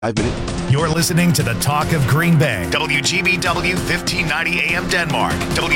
You're listening to the Talk of Green Bay. WGBW 1590 AM Denmark.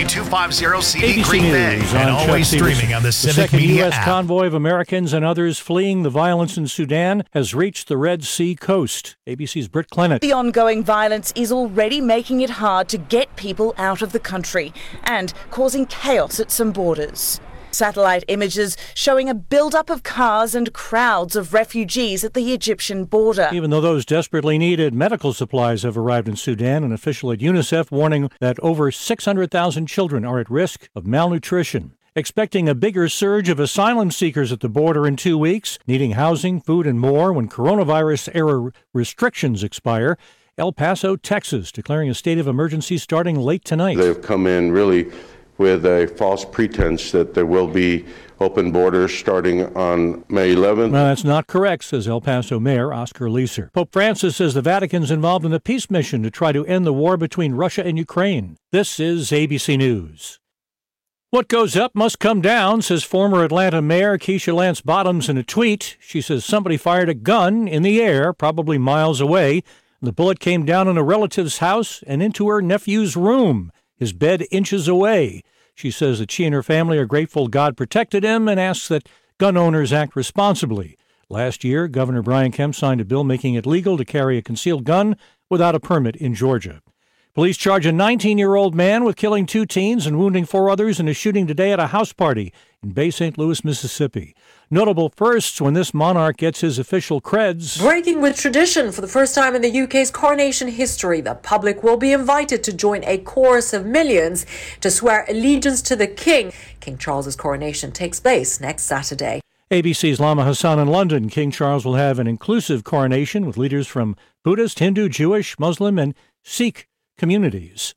W250CD ABC Green News, Bay. And always streaming on the Civic second Media U.S. app. convoy of Americans and others fleeing the violence in Sudan has reached the Red Sea coast. ABC's Britt Clennett. The ongoing violence is already making it hard to get people out of the country and causing chaos at some borders. Satellite images showing a build-up of cars and crowds of refugees at the Egyptian border. Even though those desperately needed medical supplies have arrived in Sudan, an official at UNICEF warning that over 600,000 children are at risk of malnutrition. Expecting a bigger surge of asylum seekers at the border in 2 weeks, needing housing, food, and more when coronavirus-era restrictions expire. El Paso, Texas, declaring a state of emergency starting late tonight. They've come in really with a false pretense that there will be open borders starting on May 11th. Well, that's not correct, says El Paso Mayor Oscar Leeser. Pope Francis says the Vatican's involved in a peace mission to try to end the war between Russia and Ukraine. This is ABC News. What goes up must come down, says former Atlanta Mayor Keisha Lance Bottoms in a tweet. She says somebody fired a gun in the air, probably miles away. The bullet came down in a relative's house and into her nephew's room, his bed inches away. She says that she and her family are grateful God protected him and asks that gun owners act responsibly. Last year, Governor Brian Kemp signed a bill making it legal to carry a concealed gun without a permit in Georgia. Police charge a 19-year-old man with killing 2 teens and wounding 4 others in a shooting today at a house party in Bay St. Louis, Mississippi. Notable firsts when this monarch gets his official creds. Breaking with tradition, for the first time in the UK's coronation history, the public will be invited to join a chorus of millions to swear allegiance to the King. King Charles's coronation takes place next Saturday. ABC's Lama Hassan in London. King Charles will have an inclusive coronation with leaders from Buddhist, Hindu, Jewish, Muslim, and Sikh communities.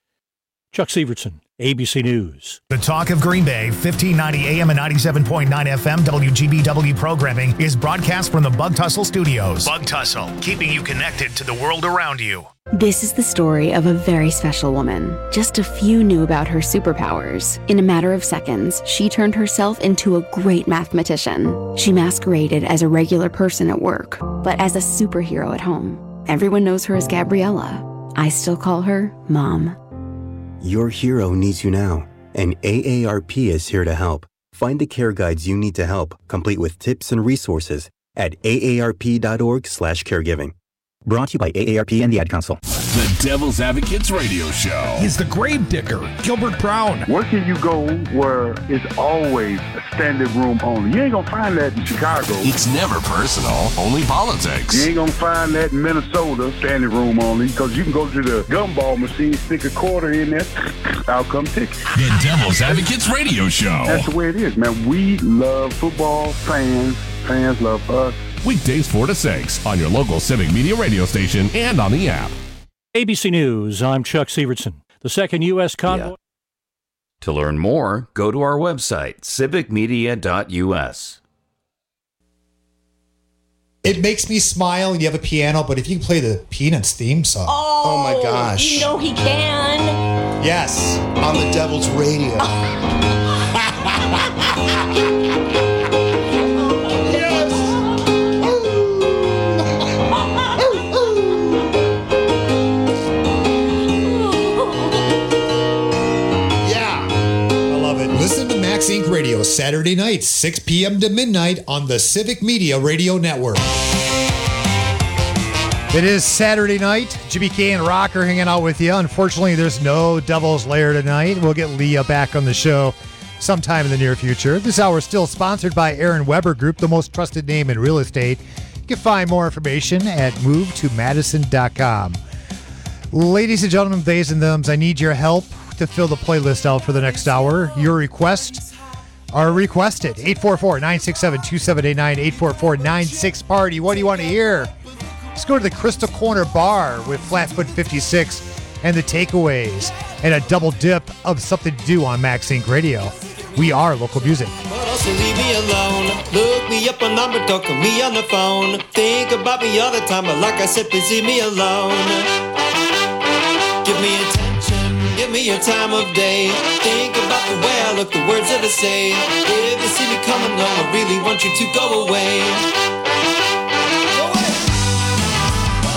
Chuck Severson, ABC News. The Talk of Green Bay, 1590 AM and 97.9 FM WGBW programming is broadcast from the Bug Tussle Studios. Bug Tussle, keeping you connected to the world around you. This is the story of a very special woman. Just a few knew about her superpowers. In a matter of seconds, she turned herself into a great mathematician. She masqueraded as a regular person at work, but as a superhero at home. Everyone knows her as Gabriella. I still call her Mom. Your hero needs you now, and AARP is here to help. Find the care guides you need to help, complete with tips and resources at aarp.org/caregiving. Brought to you by AARP and the Ad Council. The Devil's Advocates Radio Show. He's the grave digger, Gilbert Brown. Where can you go where it's always a standing room only? You ain't gonna find that in Chicago. It's never personal, only politics. You ain't gonna find that in Minnesota, standing room only, because you can go to the gumball machine, stick a quarter in there, out come ticket. The Devil's Advocates Radio Show. That's the way it is, man. We love football, fans love us. Weekdays 4 to 6 on your local Civic Media radio station and on the app. ABC News, I'm Chuck Severson. The second U.S. convoy. Yeah. To learn more, go to our website, civicmedia.us. It makes me smile when you have a piano, but if you can play the Peanuts theme song. Oh my gosh. You know he can. Yes, on the Devil's Radio. Inc. Radio, Saturday nights, 6 p.m. to midnight on the Civic Media Radio Network. It is Saturday night. Jimmy K and Rocker hanging out with you. Unfortunately, there's no Devil's Lair tonight. We'll get Leah back on the show sometime in the near future. This hour is still sponsored by Aaron Weber Group, the most trusted name in real estate. You can find more information at movetomadison.com. Ladies and gentlemen, theys and thems, I need your help to fill the playlist out for the next hour. Your requests are requested. 844-967-2789, 844-96-PARTY. What do you want to hear? Let's go to the Crystal Corner Bar with Flatfoot 56 and the Takeaways and a double dip of Something to Do on Max Inc. Radio. We are local music. But also leave me alone. Look me up a number, talk to me on the phone. Think about me all the time, but like I said, please leave me alone. Give me attention, give me your time of day. Think about the way I look, the words that I say. If you see me coming on, I really want you to go away. Go away.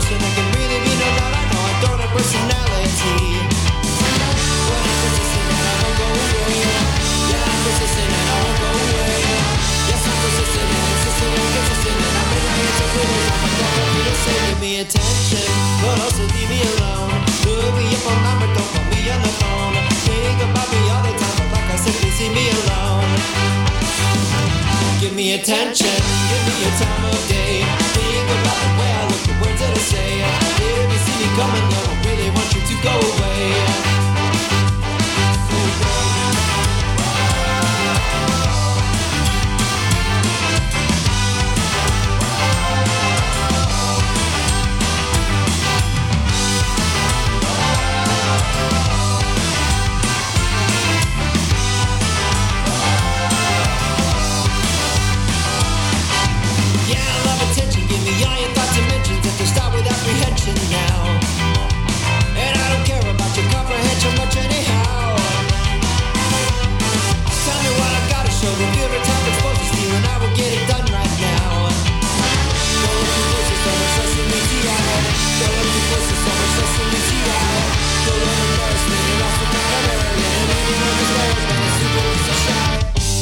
person, I can really be no doubt. I know I don't have personality. But I'm persistent and I won't go away. Yeah, I'm persistent and I won't go away. Yes, I'm persistent and insistent and consistent. And I'm making it so clear that I'm not going to say, give me attention, but also leave me alone. Look me up on number, don't call me on the phone. Think about me all the time, but like I said, please leave me alone. Give me attention, give me your time of day. Think about the way I look, the words that I say. If you see me coming, I don't really want you to go away. Now, and I don't care about your comprehension much anyhow. Tell me what I've got to show, the fear of time exposes to you, and I will get it done right now. Go up to places so much less than easy out. Go up to places so much less than easy out. Go on embarrassment and off the kind of arrogant, and even though this way has been a super easy shot.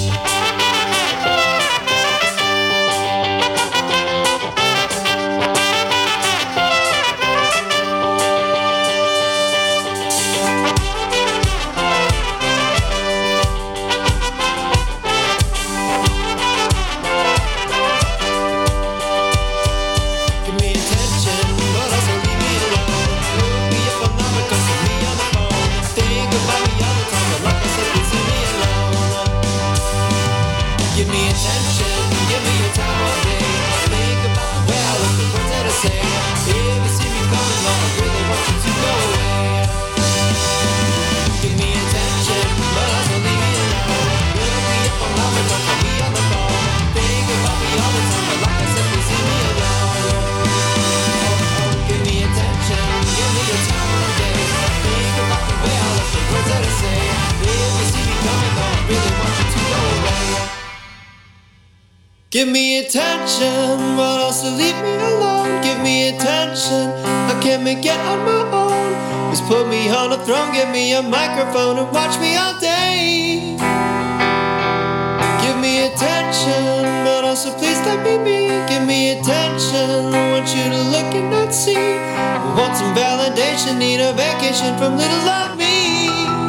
Give me attention, but also leave me alone. Give me attention, I can't make it on my own. Just put me on a throne, give me a microphone and watch me all day. Give me attention, but also please let me be. Give me attention, I want you to look and not see. I want some validation, need a vacation from little old me.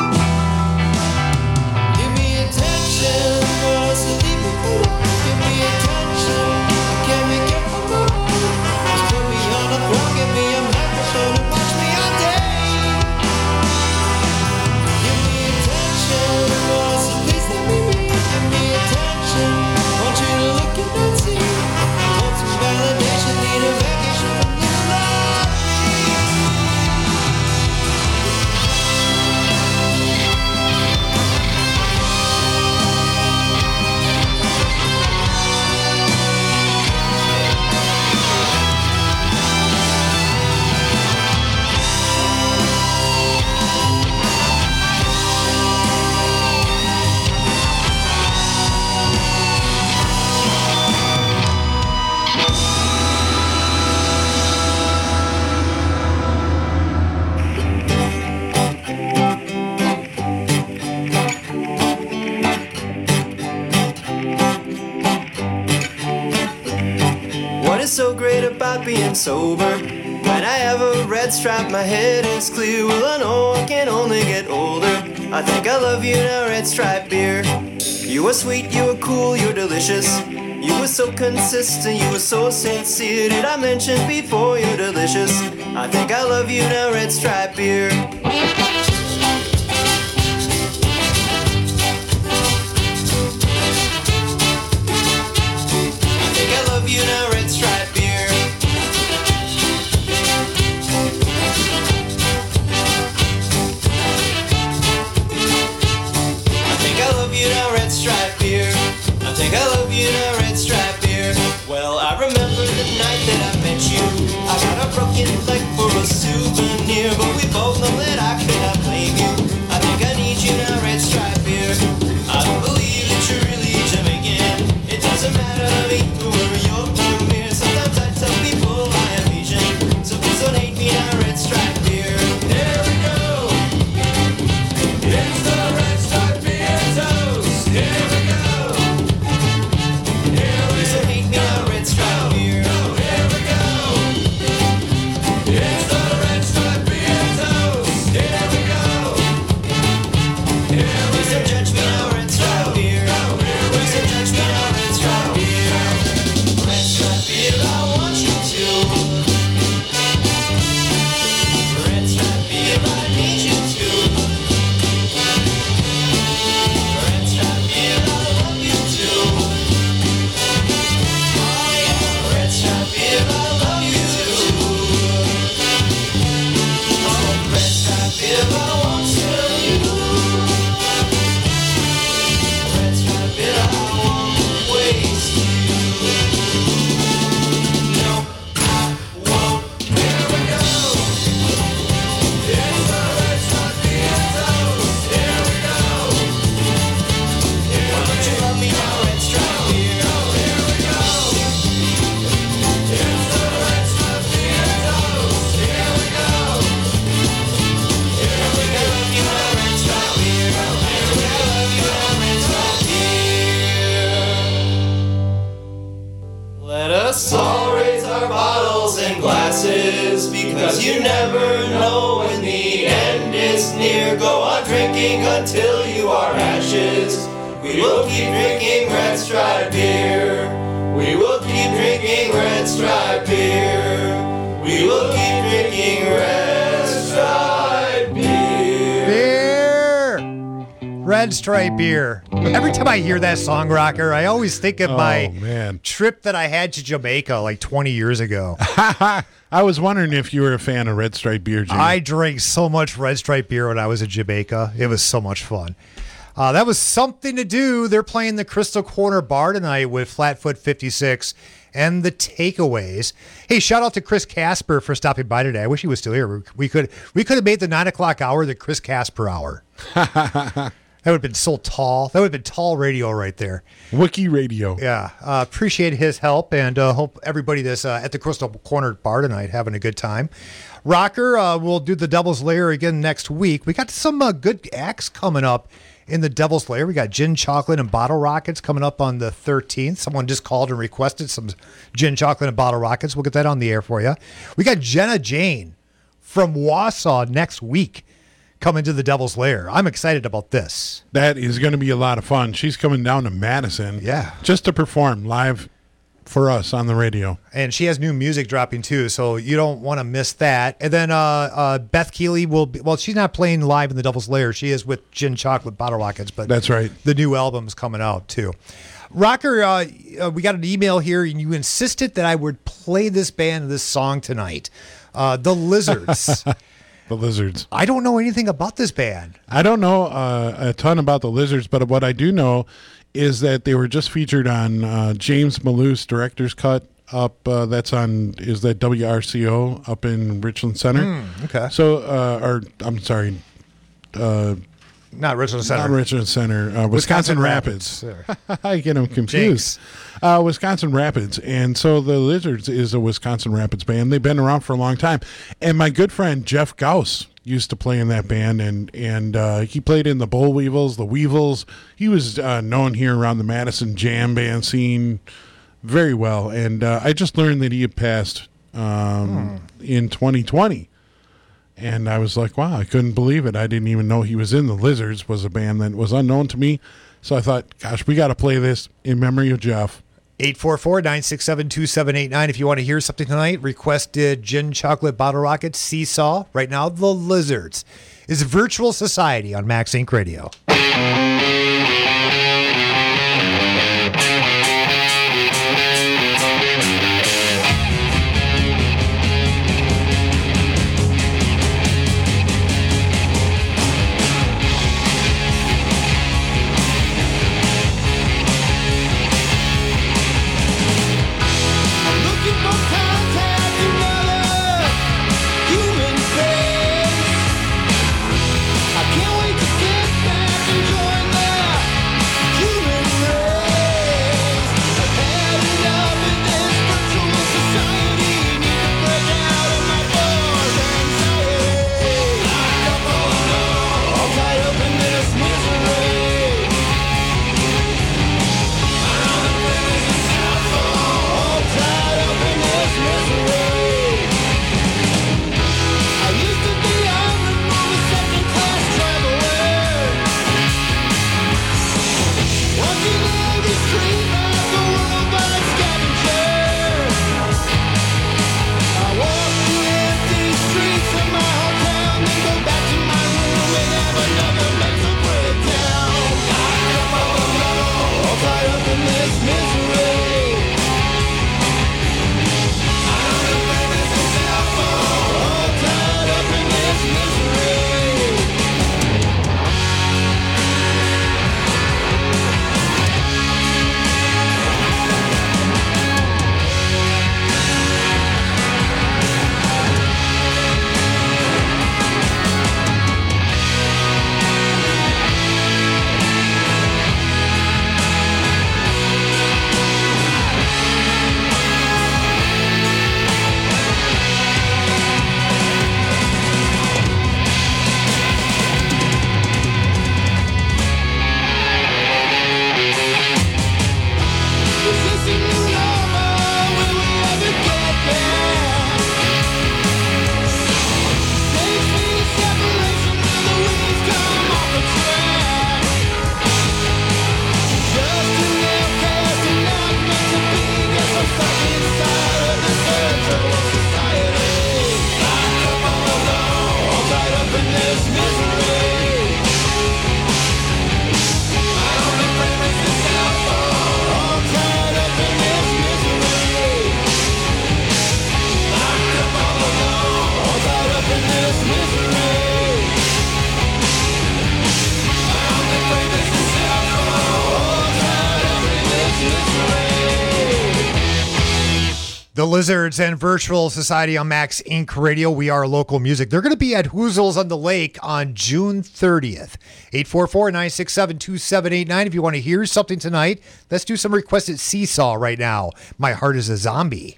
Give me attention, but also leave me alone. Give me attention, I can't make it on my own. Just put me on a throne, give me a microphone and watch me all day. Give me attention, but also please let me be. Give me attention, I want you to look and not see. I want some validation, need a vacation from little old so great about being sober. When I have a red stripe, my head is clear. Well, I know I can only get older. I think I love you now, red stripe beer. You were sweet, you were cool, you're delicious. You were so consistent, you were so sincere. Did I mention before you're delicious? I think I love you now, red stripe beer. Broken leg for a souvenir, but we both know that I cannot and glasses, because you never know when the end is near. Go on drinking until you are ashes. We will keep drinking Red Stripe beer. We will keep drinking Red Stripe beer. We will keep drinking Red Stripe beer. Red Stripe beer. Every time I hear that song, Rocker, I always think of my trip that I had to Jamaica like 20 years ago. I was wondering if you were a fan of Red Stripe beer, Jimmy. I drank so much Red Stripe beer when I was in Jamaica. It was so much fun. That was something to do. They're playing the Crystal Corner Bar tonight with Flatfoot 56 and the Takeaways. Hey, shout out to Chris Casper for stopping by today. I wish he was still here. We could have made the 9 o'clock hour the Chris Casper hour. That would have been so tall. That would have been tall radio right there. Wiki radio. Yeah. Appreciate his help, and hope everybody that's at the Crystal Corner Bar tonight having a good time. Rocker, we'll do the Devil's Lair again next week. We got some good acts coming up in the Devil's Lair. We got Gin Chocolate and Bottle Rockets coming up on the 13th. Someone just called and requested some Gin Chocolate and Bottle Rockets. We'll get that on the air for you. We got Jenna Jane from Wausau next week coming to the Devil's Lair. I'm excited about this. That is going to be a lot of fun. She's coming down to Madison. Yeah. Just to perform live for us on the radio. And she has new music dropping too, so you don't want to miss that. And then Beth Keeley will be, well, she's not playing live in the Devil's Lair. She is with Gin Chocolate Bottle Rockets, but that's right. The new album's coming out too. Rocker, we got an email here, and you insisted that I would play this band, this song tonight. The Lizards. The Lizards. I don't know anything about this band. I don't know a ton about the Lizards, but what I do know is that they were just featured on James Maloof Director's Cut up. That's on, is that WRCO up in Richland Center? Okay. So, I'm sorry. Not Richland Center. Not Richland Center. Wisconsin Rapids. I get them confused. Wisconsin Rapids. And so the Lizards is a Wisconsin Rapids band. They've been around for a long time. And my good friend Jeff Gauss used to play in that band, and he played in the Boll Weevils, the Weevils. He was known here around the Madison jam band scene very well. And I just learned that he had passed in 2020. And I was like, wow, I couldn't believe it. I didn't even know he was in the Lizards, was a band that was unknown to me. So I thought, gosh, we got to play this in memory of Jeff. 844-967-2789. If you want to hear something tonight, requested Gin Chocolate Bottle Rocket, Seesaw. Right now, the Lizards is Virtual Society on Max Inc. Radio. I can't wait to get back and join Lizards and Virtual Society on Max Inc. Radio. We are local music. They're going to be at Hoozles on the Lake on June 30th. 844-967-2789. If you want to hear something tonight, let's do some requested Seesaw right now. My Heart is a Zombie.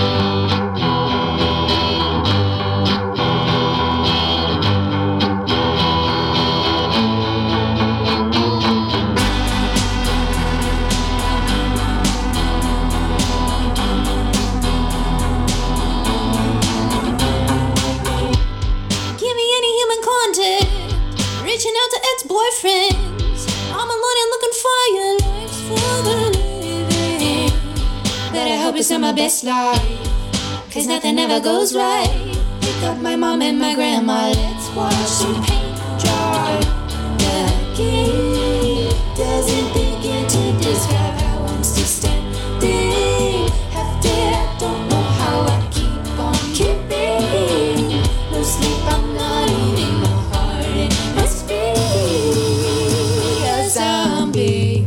Reaching out to ex-boyfriends. I'm alone and looking for your life's for the living. But I hope it's not my best life, cause nothing ever goes right. Pick up my mom and my grandma, let's watch some paint dry. The game doesn't begin to describe how I'm still standing. Half dead, I don't know how I keep on keeping. No sleep, I'm not eating. My heart, it must be a zombie.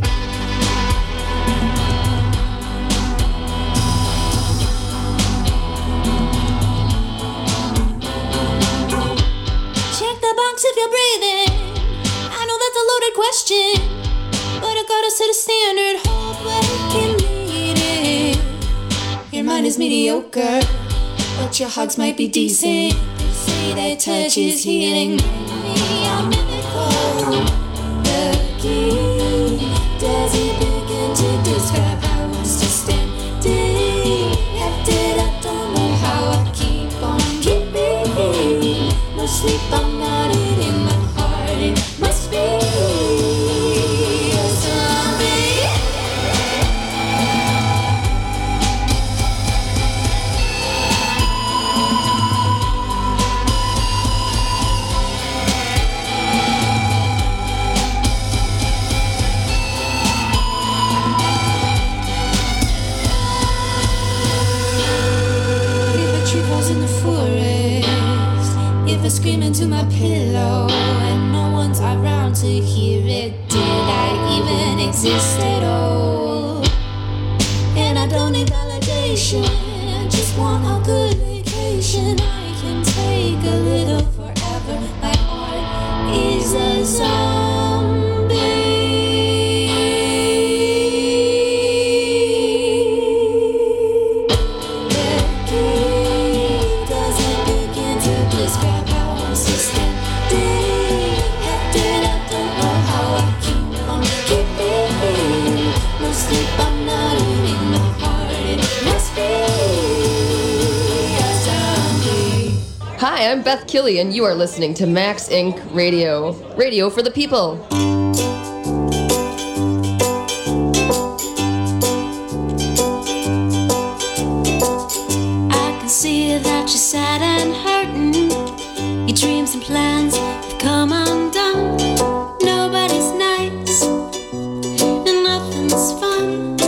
Check the box if you're breathing. I know that's a loaded question, but I gotta set a standard. Hold what I can meet it. Your mind is mediocre, but your hugs might be decent. They say that touch is healing. Maybe I'm mythical. The key doesn't begin to describe how I'm still standing. Half dead, I don't know how I keep on keeping. No sleep, I'm not eating. My heart, it must be a zombie. If a tree falls in the forest, if I scream into my pillow and no one's around to hear it, did I even exist at all? And I don't need validation, I just want a good vacation. I can take a little forever. My heart is a zombie. The key doesn't begin to describe how I'm still standing. Half dead, I don't know how I keep on keeping. No sleep, I'm not eating. My heart, it must be a zombie. Hi, I'm Beth Killian. You are listening to Max Inc. Radio. Radio for the people. I can see that you're sad and hurting. Your dreams and plans have come undone. Nobody's nice and nothing's fun.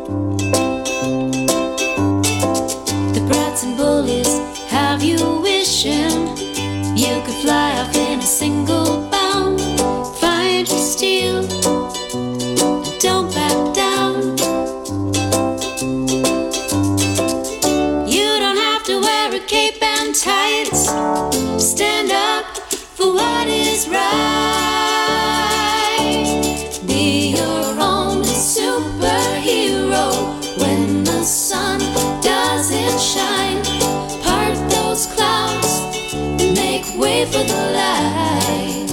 The brats and bullies have you wishing you could fly off in a single bound. Find your steel and don't back down. You don't have to wear a cape and tights. Stand up for what is right. Be your own superhero when the sun doesn't shine. Part those clouds and make way for the light.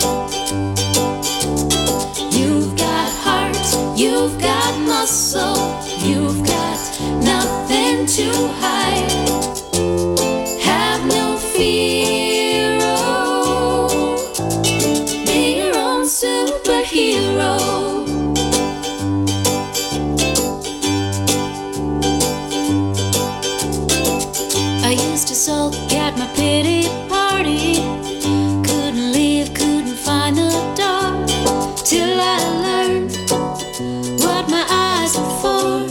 You've got heart, you've got muscle, you've got nothing to hide. Have no fear, oh. Be your own superhero. I used to sulk at my pity party. Couldn't leave, couldn't find the door. Till I learned what my eyes were for.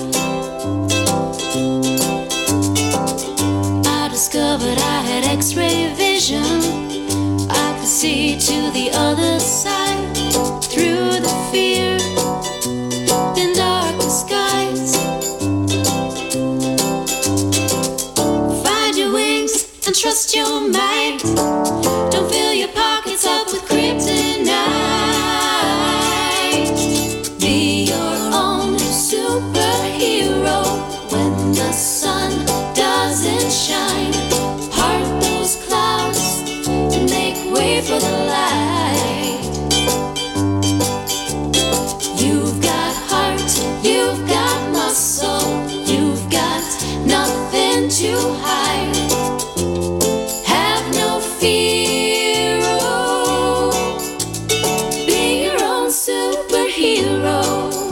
I discovered I had X-ray vision. I could see to the other side. Through the fear in darker skies. and trust your mind. Don't fill your pockets up with kryptonite. Be your own superhero when the sun doesn't shine. Part those clouds and make way for the light. You've got heart, you've got muscle, you've got nothing to hide. Have no fear, oh, be your own superhero.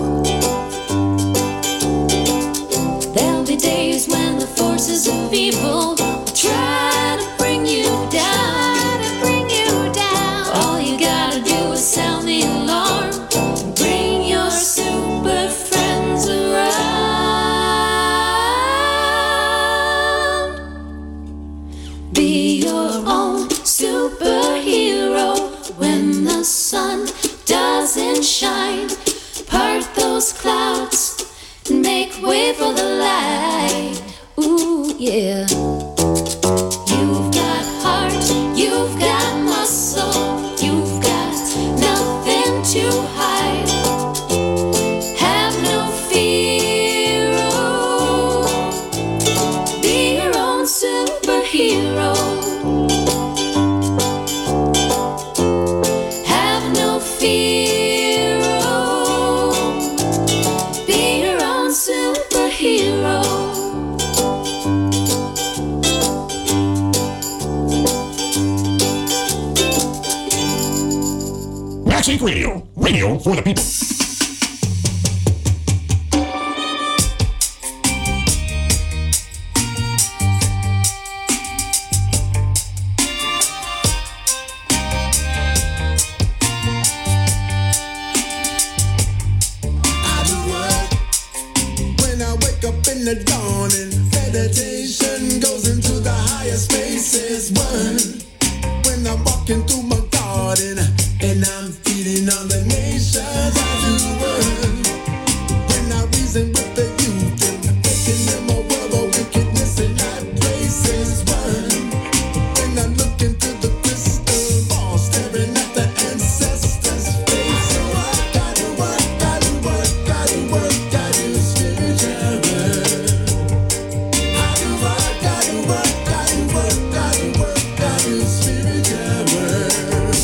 There'll be days when the forces of evil try to bring you down. All you gotta do is sound the alarm. Bring your super friends around. Be your own superhero when the sun doesn't shine. Part those clouds and make way for the light. Ooh, yeah. You've got heart, you've got muscle, you've got nothing to hide. Have no fear, oh, be your own superhero. Have no fear, oh, be your own superhero. Max Inc. Radio. Radio for the people. When I wake up in the dawning, meditation goes into the higher spaces. One, when I'm walking through my garden and I'm feeding on the nations, I do one. When I reason with the youth and making them a world of wickedness and high places. One, when I look into the crystal ball, staring at the ancestors' face. So I gotta work, gotta work, gotta work, gotta spiritual work. Gotta work, gotta work, gotta work, gotta work, gotta spiritual work.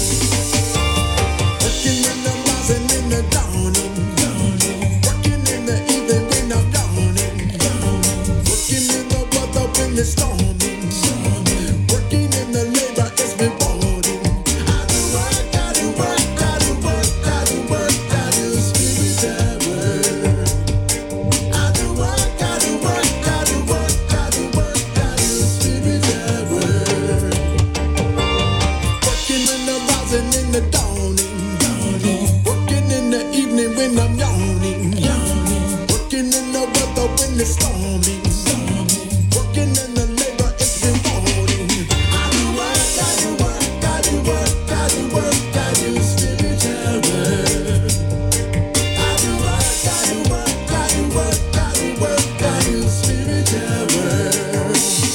Working in the rising in the dawning, working in the evening when I'm yawning, working in the weather when it's storming, working in the labor it's rewarding. I do work, gotta work, gotta work, gotta work, gotta spiritual work. I do work, gotta work, gotta work, gotta work, gotta spiritual work. Working in the rising in the dawning, working in the evening when I'm yawning, working in the weather when it's storming, working in the labor it's rewarding. I do work, gotta work, gotta work, gotta work, gotta spiritual work. I do work, gotta work, gotta work, gotta work, gotta spiritual work.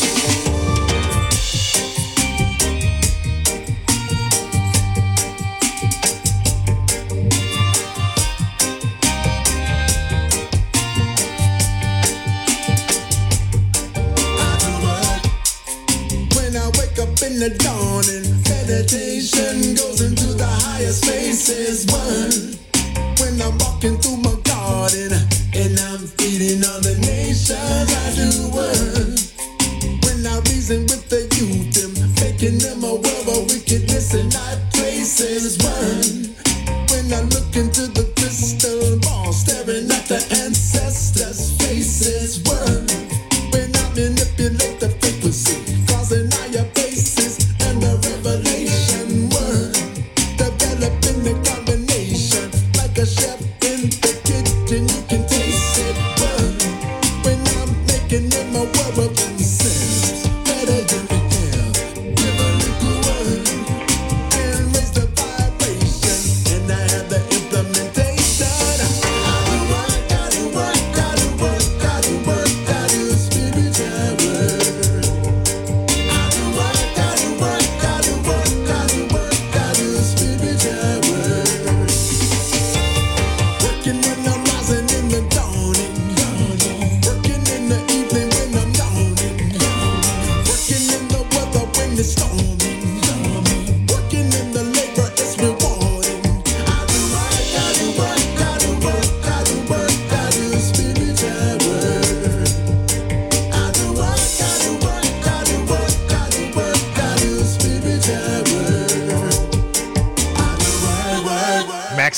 When I wake up in the dawning, meditation goes into the higher spaces. One, when I'm walking through my garden and I'm feeding on the nations, I do one. When I reason with the youth and making them a world of wickedness and high places. One, when I look into the crystal ball, staring at the ancestors' faces. One, when I manipulate the frequency, causing higher bases and the revelation. One, developing the combination like a chef in the kitchen, you can taste it. One, when I'm making them a world of themselves, better than we have. Give a little one and raise the vibration, and I have the implementation. I do work, gotta work, gotta work, gotta work, gotta spiritual work. I do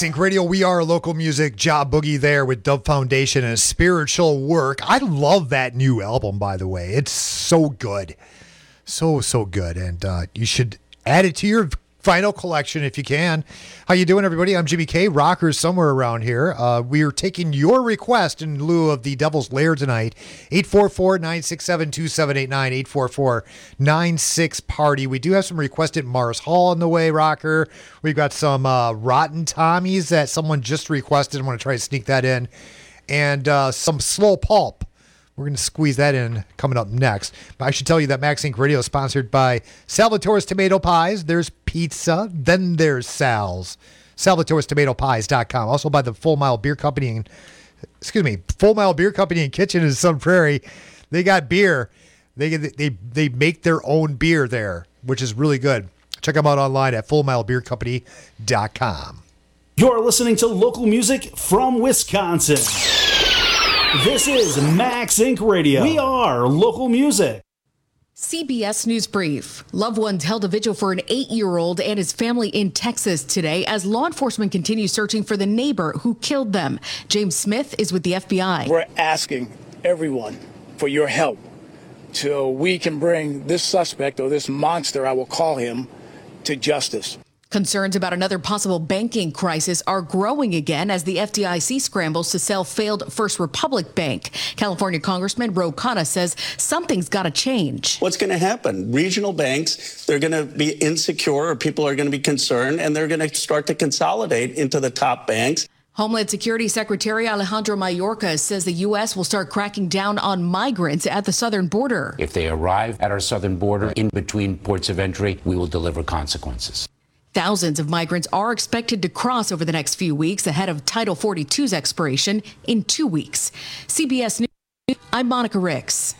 Inc. Radio, we are local music. Job Boogie there with Dove Foundation and Spiritual Work. I love that new album, by the way. It's so good. So good. And you should add it to your vinyl collection if you can. How you doing, everybody? I'm Jimmy K. Rockers somewhere around here. We are taking your request in lieu of the Devil's Lair tonight. 844-967-2789, 844-96-PARTY. We do have some requested Mars Hall on the way, Rocker. We've got some Rotten Tommies that someone just requested. I want to try to sneak that in. And some Slow Pulp. We're going to squeeze that in coming up next. But I should tell you that Max Inc. Radio is sponsored by Salvatore's Tomato Pies. There's pizza, then there's Sal's. Salvatore'sTomatoPies.com. Also by the Full Mile Beer Company and Kitchen in Sun Prairie. They got beer. They make their own beer there, which is really good. Check them out online at FullMileBeerCompany.com. You're listening to local music from Wisconsin. This is Max Inc. Radio. We are local music. CBS News Brief. Loved ones held a vigil for an 8-year-old and his family in Texas today as law enforcement continues searching for the neighbor who killed them. James Smith is with the FBI. We're asking everyone for your help so we can bring this suspect, or this monster, I will call him, to justice. Concerns about another possible banking crisis are growing again as the FDIC scrambles to sell failed First Republic Bank. California Congressman Ro Khanna says something's got to change. What's going to happen? Regional banks, they're going to be insecure, or people are going to be concerned, and they're going to start to consolidate into the top banks. Homeland Security Secretary Alejandro Mayorkas says the U.S. will start cracking down on migrants at the southern border. If they arrive at our southern border in between ports of entry, we will deliver consequences. Thousands of migrants are expected to cross over the next few weeks ahead of Title 42's expiration in 2 weeks. CBS News, I'm Monica Ricks.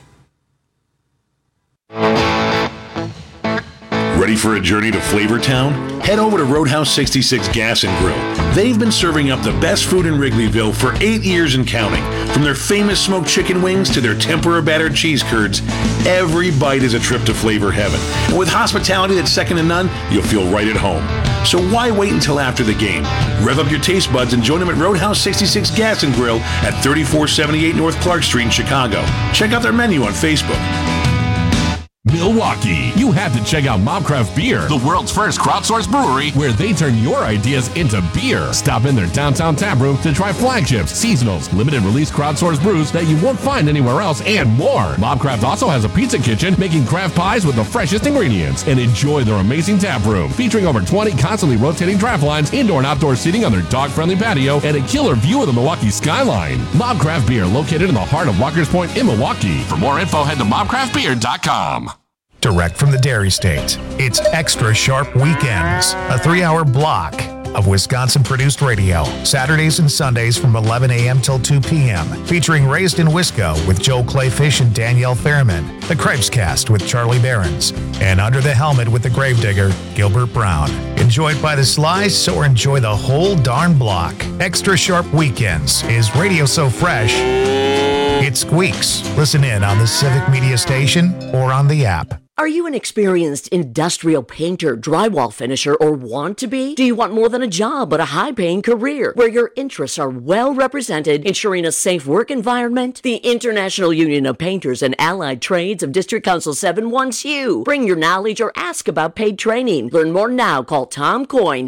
Ready for a journey to Flavortown? Head over to Roadhouse 66 Gas and Grill. They've been serving up the best food in Wrigleyville for 8 years and counting. From their famous smoked chicken wings to their tempura battered cheese curds, every bite is a trip to flavor heaven. And with hospitality that's second to none, you'll feel right at home. So why wait until after the game? Rev up your taste buds and join them at Roadhouse 66 Gas and Grill at 3478 North Clark Street in Chicago. Check out their menu on Facebook. Milwaukee. You have to check out Mobcraft Beer, the world's first crowdsourced brewery where they turn your ideas into beer. Stop in their downtown tap room to try flagships, seasonals, limited release crowdsourced brews that you won't find anywhere else, and more. Mobcraft also has a pizza kitchen making craft pies with the freshest ingredients. And enjoy their amazing tap room featuring over 20 constantly rotating draft lines, indoor and outdoor seating on their dog-friendly patio, and a killer view of the Milwaukee skyline. Mobcraft Beer, located in the heart of Walker's Point in Milwaukee. For more info, head to mobcraftbeer.com. Direct from the Dairy State, it's Extra Sharp Weekends, a 3-hour block of Wisconsin-produced radio, Saturdays and Sundays from 11 a.m. till 2 p.m., featuring Raised in Wisco with Joe Clayfish and Danielle Fairman, The Cripescast with Charlie Behrens, and Under the Helmet with the Gravedigger, Gilbert Brown. Enjoyed by the slice or enjoy the whole darn block. Extra Sharp Weekends is radio so fresh, it squeaks. Listen in on the Civic Media Station or on the app. Are you an experienced industrial painter, drywall finisher, or want to be? Do you want more than a job but a high-paying career where your interests are well represented, ensuring a safe work environment? The International Union of Painters and Allied Trades of District Council 7 wants you. Bring your knowledge or ask about paid training. Learn more now. Call Tom Coyne,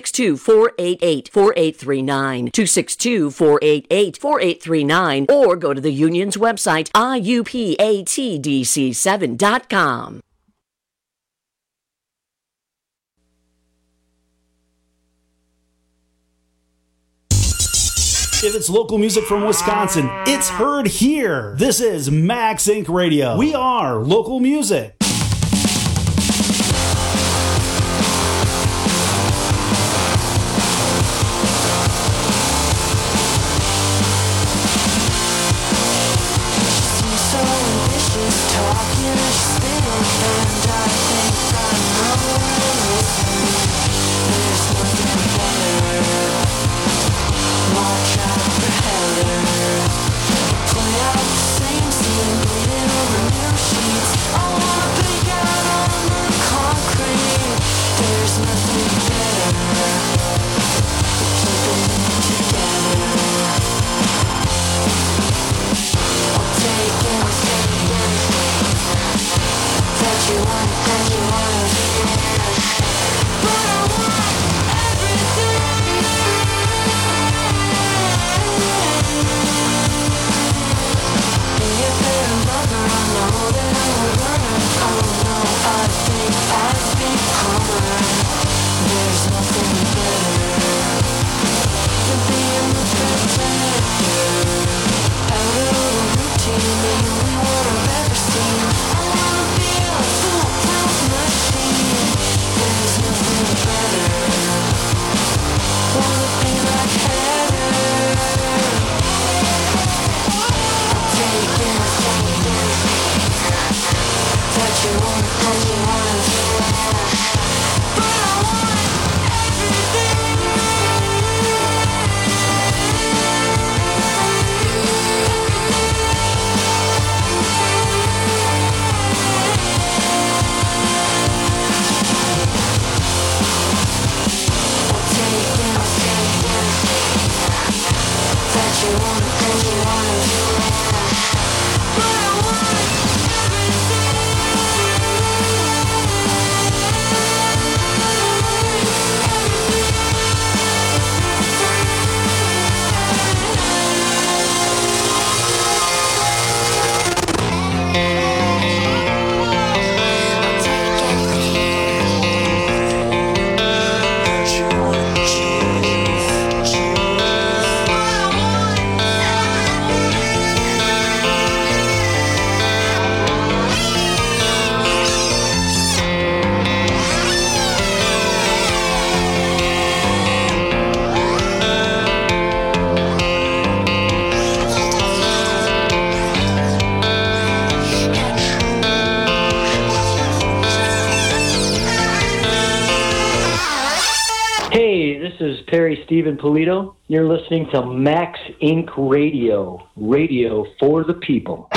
262-488-4839, 262-488-4839, or go to the union's website, iupatdc7.com. If it's local music from Wisconsin, it's heard here. This is Max Inc. Radio. We are local music. There's nothing better. Perry Stephen Polito. You're listening to Max Inc. Radio, radio for the people.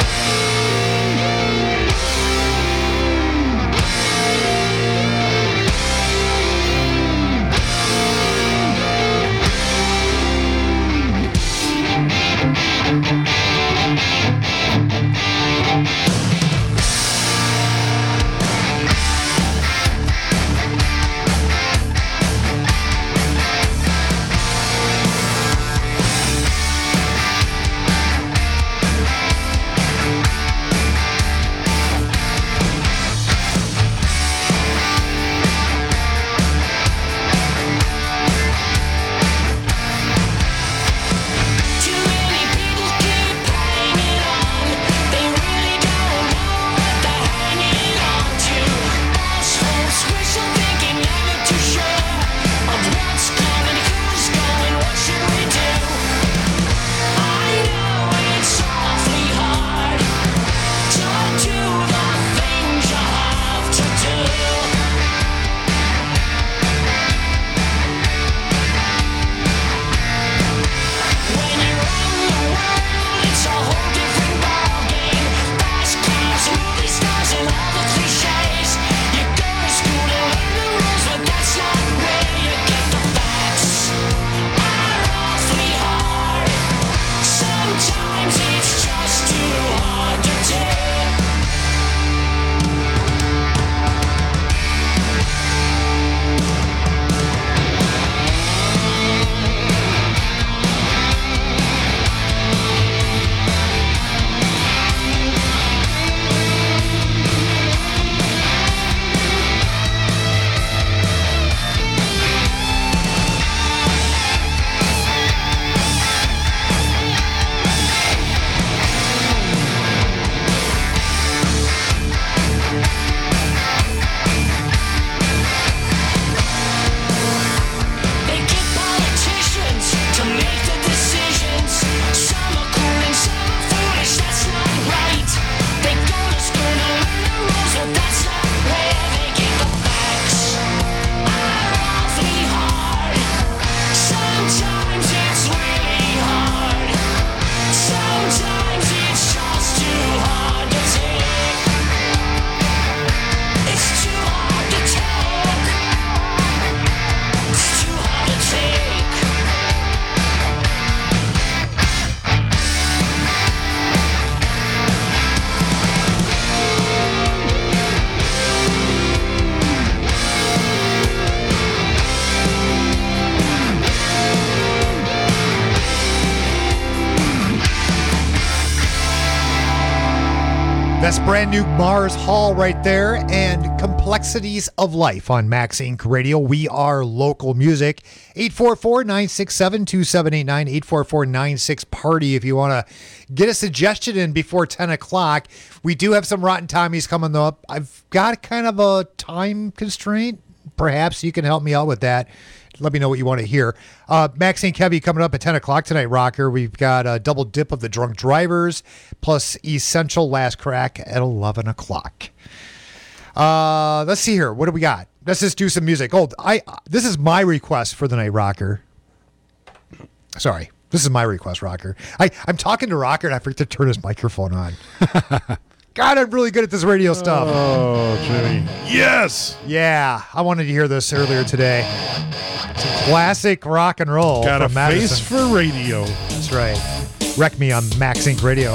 That's brand new Mars Hall right there, and Complexities of Life on Max Inc. Radio. We are local music. 844-967-2789, 844-96-PARTY if you want to get a suggestion in before 10 o'clock. We do have some Rotten Tommies coming up. I've got kind of a time constraint. Perhaps you can help me out with that. Let me know what you want to hear. Max Inc. Heavy coming up at 10 o'clock tonight, Rocker. We've got a double dip of the Drunk Drivers plus Essential Last Crack at 11 o'clock. Let's see here. What do we got? Let's just do some music. Oh, this is my request for the night, Rocker. Sorry. This is my request, Rocker. I'm talking to Rocker and I forget to turn his microphone on. God, I'm really good at this radio stuff. Oh, Jimmy. Yes. Yeah, I wanted to hear this earlier today. Some classic rock and roll. Got a from Madison. face for radio. That's right. Wreck Me on Max Inc. Radio.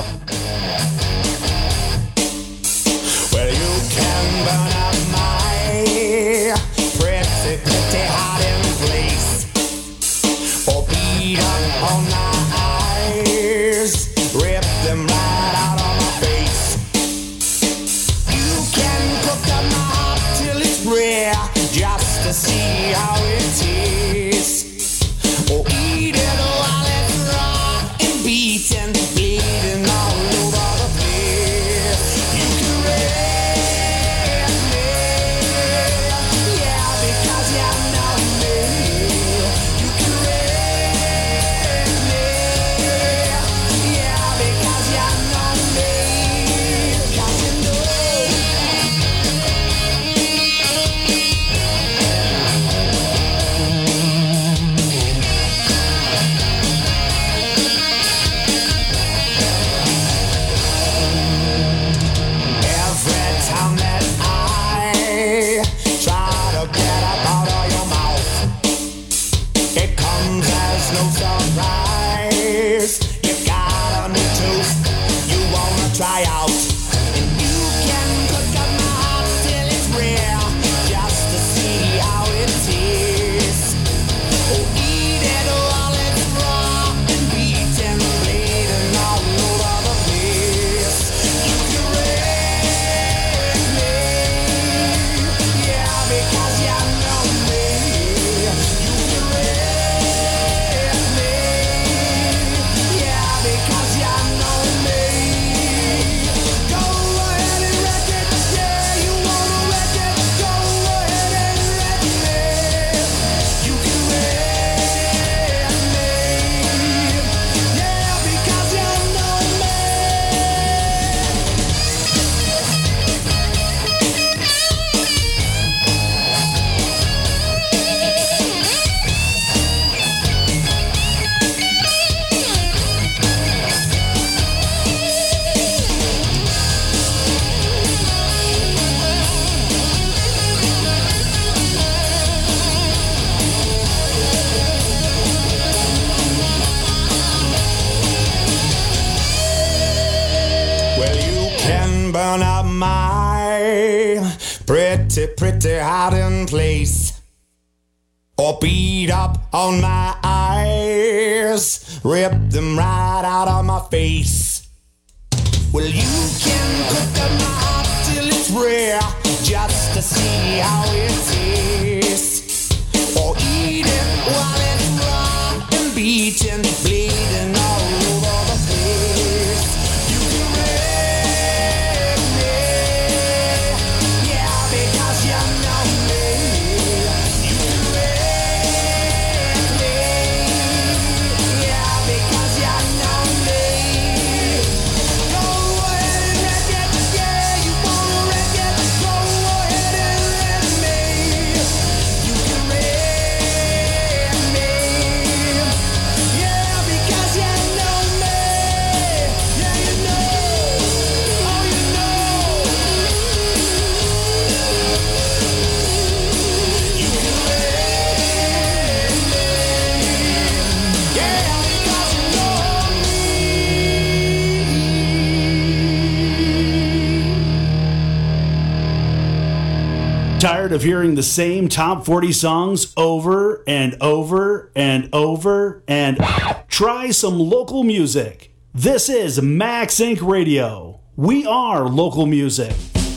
Well, you can burn up my pretty, pretty hiding place, or beat up on my eyes, rip them right out on my face. You can cook up my heart till it's rare, just to see how it tastes, or eat it while it's raw and beaten, bleeding all over the place. You can raise me, yeah, because you know me. You can raise me, yeah, because you know me. 'Cause you know. Every time that I try to get up out of your mouth, it comes as no surprise. You got a new tooth you wanna try out, and you can cook up my heart till it's rare, just to see how it tastes. Oh, eat it while it's raw and beaten, bleeding all over the place. You can raise me, yeah, because you know me. You can raise me, yeah, because you know me. Go ahead and wreck it, yeah, you wanna wreck it. Go ahead and wreck me. You can raise me, yeah, because you know me. Well, you can burn up my pretty, pretty hiding place, or beat up on my eyes, rip them right out of my face. Well, you can cook up my heart till it's rare, just to see how it tastes, or eat it while it's raw and beaten, bleeding all over the place. You can raise me, yeah, because you know me. You can raise me, yeah, because you know me. Go ahead and wreck it, yeah, you wanna wreck it. Go ahead and wreck me. You can raise me, yeah, because you know me. Yeah, you know, oh, you know. You can raise me, yeah, because you know Tired of hearing the same top 40 songs over and over and over and try some local music? This is Max Inc. Radio. We are local music.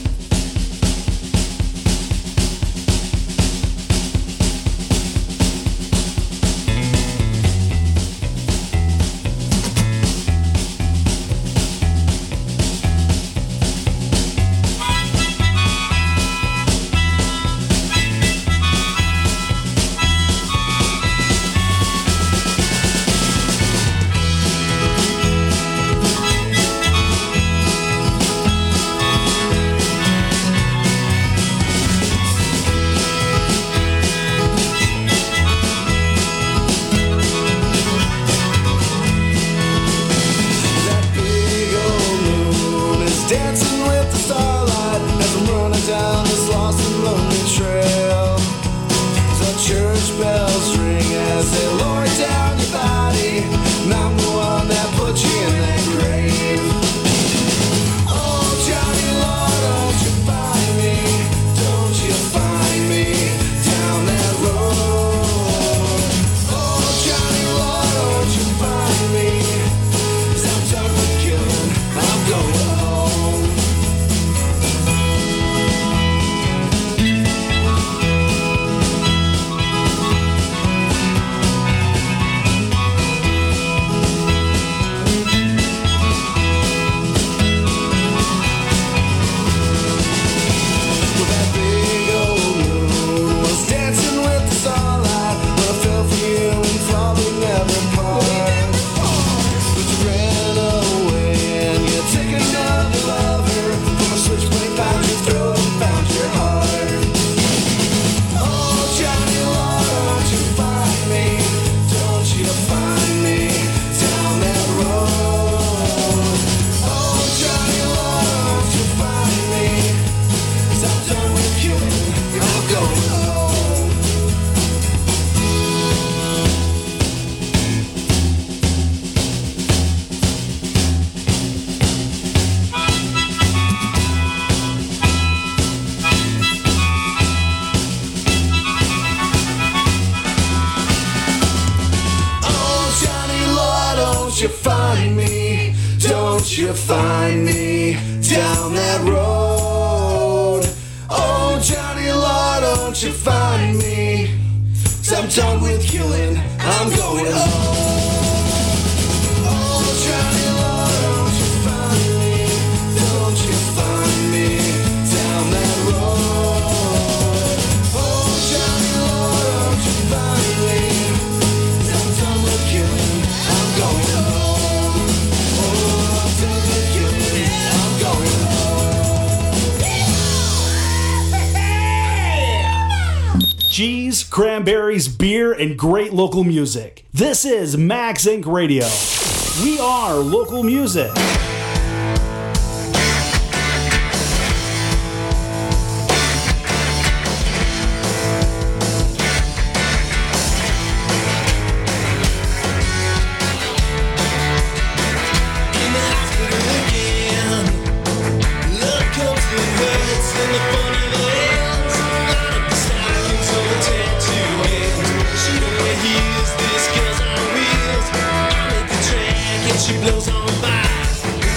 you find me? Don't you find me down that road? Oh, Johnny Law, don't you find me? 'Cause I'm done with killing, I'm going home. Oh, Johnny Law, don't you find me? Don't you find me down that road? Oh, Johnny Law, don't you find me? 'Cause I'm done with killing, I'm going home. Oh, I'm done with killing, I'm going home. Cheese, cranberries, beer, and great local music. This is Max Inc. Radio. We are local music. She blows on by.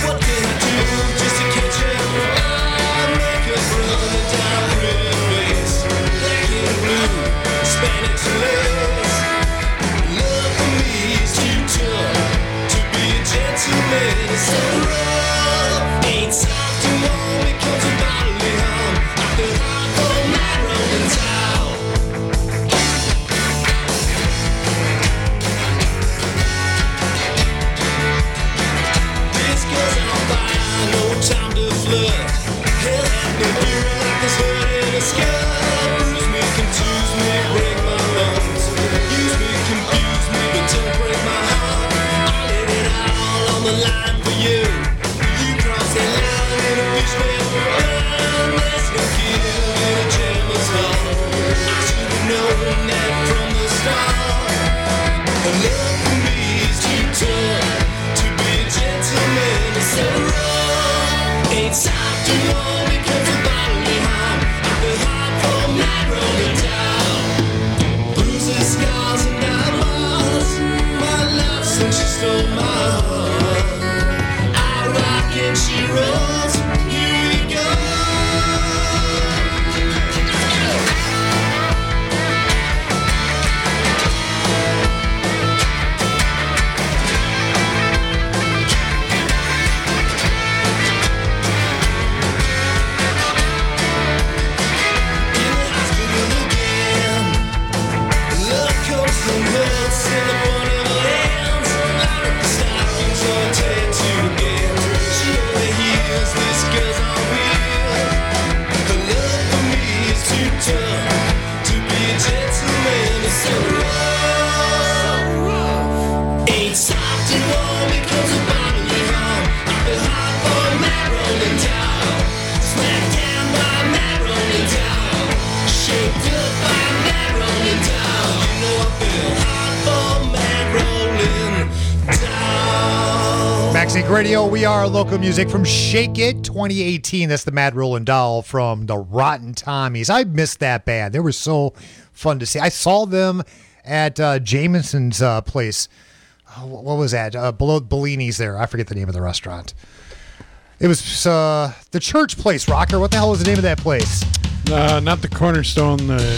Inc. Radio. We are local music from Shake It 2018. That's the Mad Rollin' Doll from the Rotten Tommies. I missed that band. They were so fun to see. I saw them at Jameson's place. What was that? Below Bellini's there. I forget the name of the restaurant. It was the church place, Rocker. What the hell was the name of that place? Not the Cornerstone.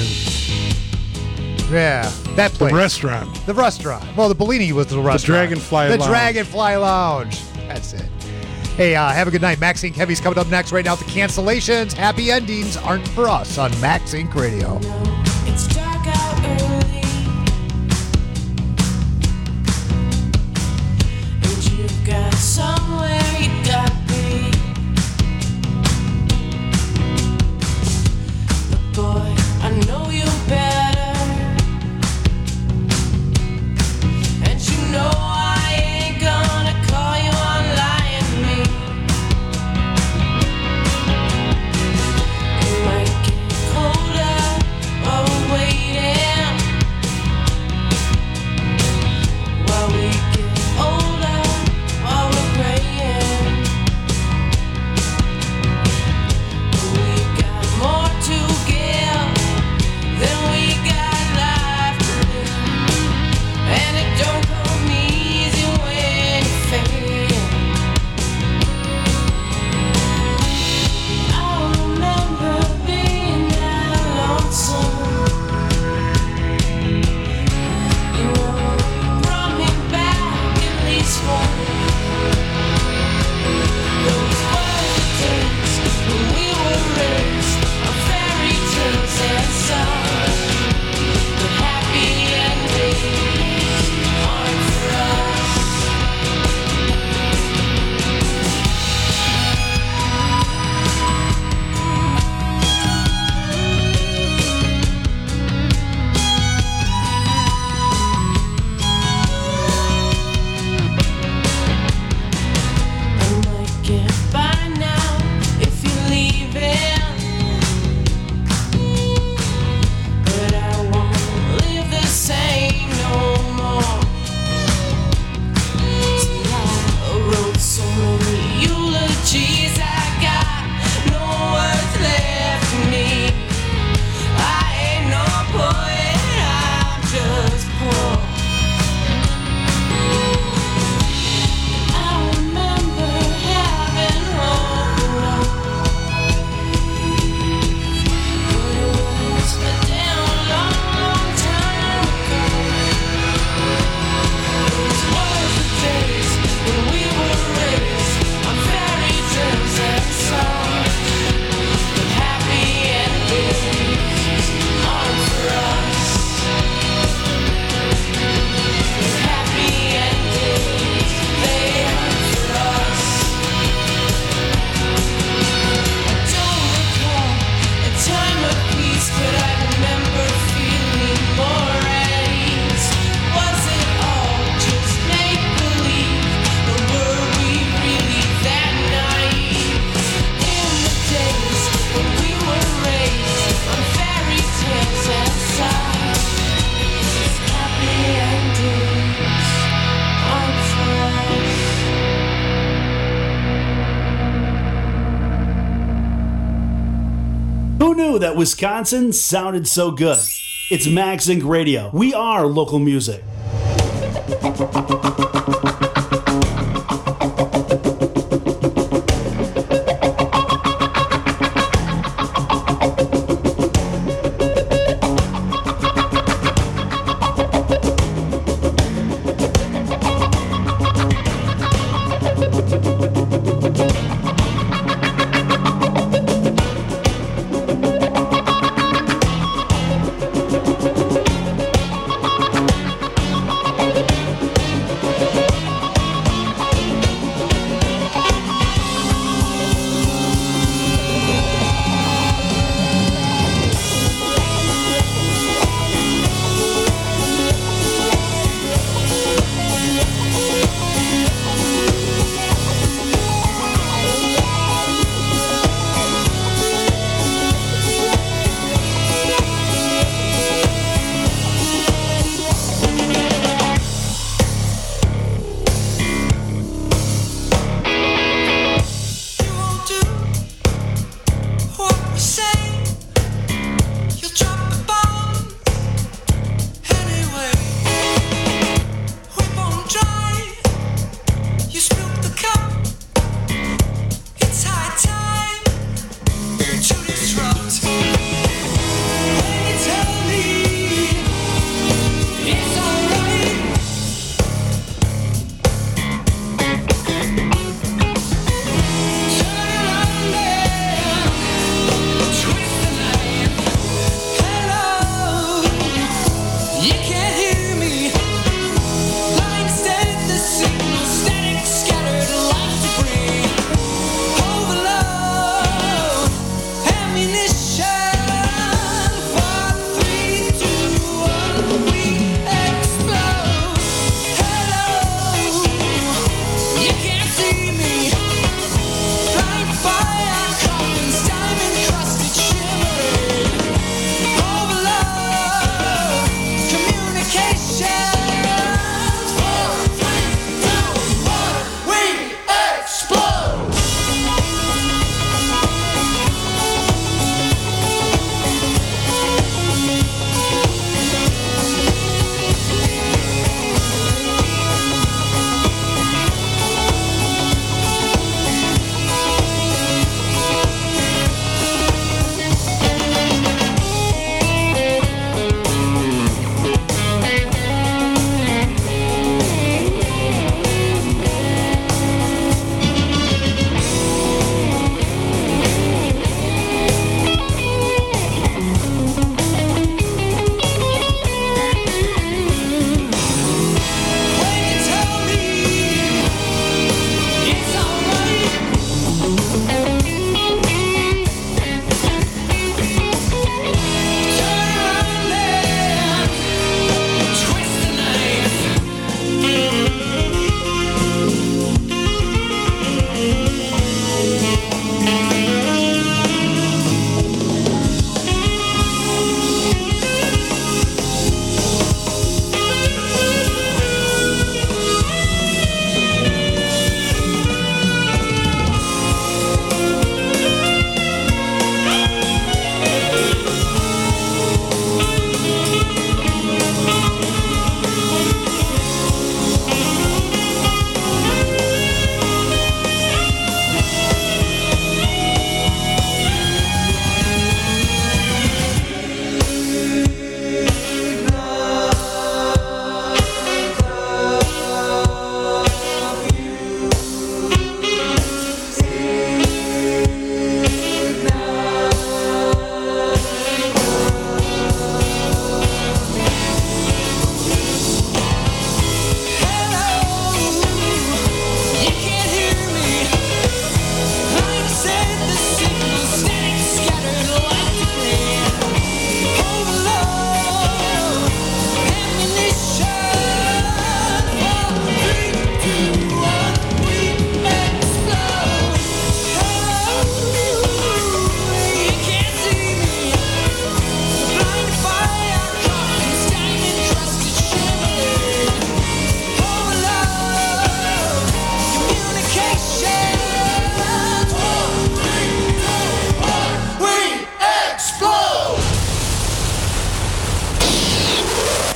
Yeah, that place. The restaurant. The restaurant. Well, the Bellini was the restaurant. The Dragonfly Lounge. The Dragonfly Lounge. That's it. Hey, have a good night. Max Inc. Heavy's coming up next. Right now, the cancellations. Happy endings aren't for us on Max Inc. Radio. It's dark out early, and you've got somewhere you got me. But boy, I know you better. No, I ain't gonna call you on lying to me. It might get colder while we're waiting, while we get older, while we're praying. But we got more to give than we got life to live, and it don't That Wisconsin sounded so good. It's Max Inc. Radio. We are local music.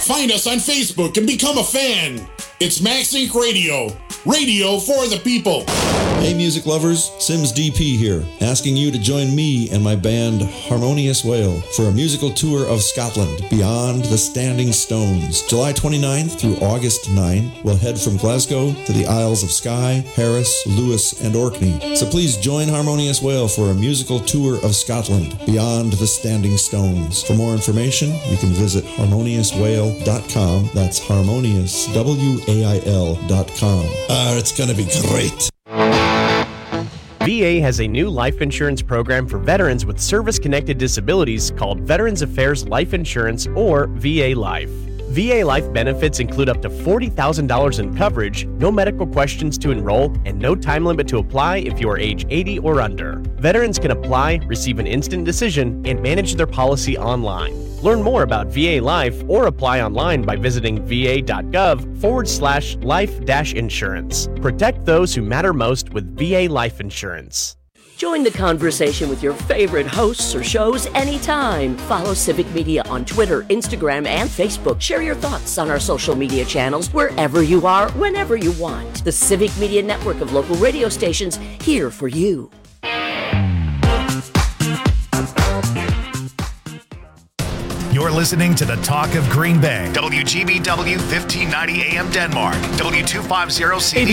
Find us on Facebook and become a fan. It's Max Inc. Radio. Radio for the people. Hey music lovers, Sims DP here, asking you to join me and my band Harmonious Whale for a musical tour of Scotland beyond the Standing Stones. July 29th through August 9, we'll head from Glasgow to the Isles of Skye, Harris, Lewis, and Orkney. So please join Harmonious Whale for a musical tour of Scotland beyond the Standing Stones. For more information, you can visit harmoniouswhale.com. That's harmonious, WAIL.com. It's going to be great. VA has a new life insurance program for veterans with service-connected disabilities called Veterans Affairs Life Insurance, or VA Life. VA Life benefits include up to $40,000 in coverage, no medical questions to enroll, and no time limit to apply if you are age 80 or under. Veterans can apply, receive an instant decision, and manage their policy online. Learn more about VA Life or apply online by visiting va.gov/life-insurance. Protect those who matter most with VA Life Insurance. Join the conversation with your favorite hosts or shows anytime. Follow Civic Media on Twitter, Instagram, and Facebook. Share your thoughts on our social media channels wherever you are, whenever you want. The Civic Media network of local radio stations here for you. You're listening to the Talk of Green Bay. WGBW 1590 AM Denmark. W250 CD.